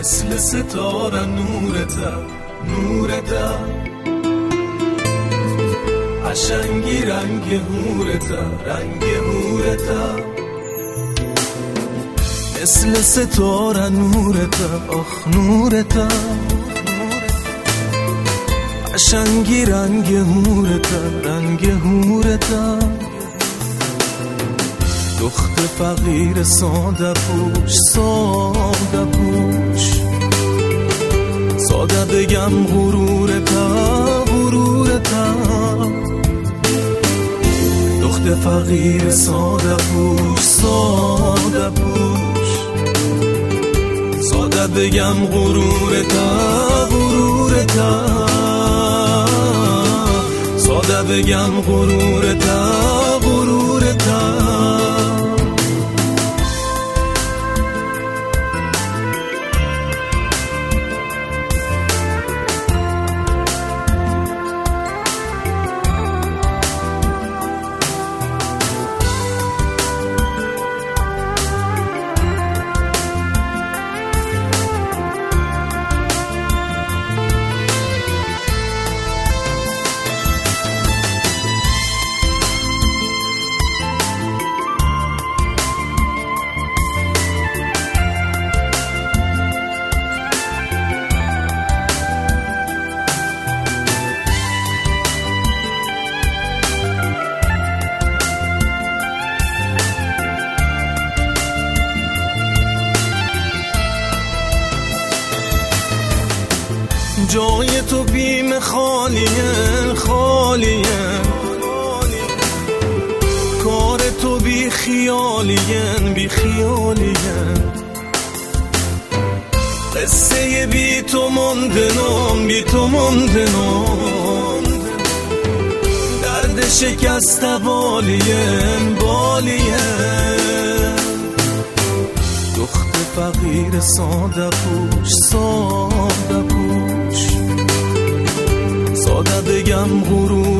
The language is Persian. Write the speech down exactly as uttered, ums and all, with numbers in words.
مثل ستاره نورتم نورتم قشنگی رنگ هورتم رنگ هورتم مثل ستاره نورتم آخ نورتم قشنگی رنگ هورتم رنگ هورتم دخت فقیر ساده پوش ساده پوش ساده بگم غرورتم غرورتم دخت فقیر ساده پوش ساده پوش ساده بگم غرورتم غرورتم ساده بگم غرورتم غرورتم جای تو بیم خالیه خالیه کار تو بی خیالیه بی خیالیه قصه بی تو ماندنم بی تو ماندنم درد شکست بالیه بالیه دخت فقیر ساده پوش ساده پوش ساده بگم غرور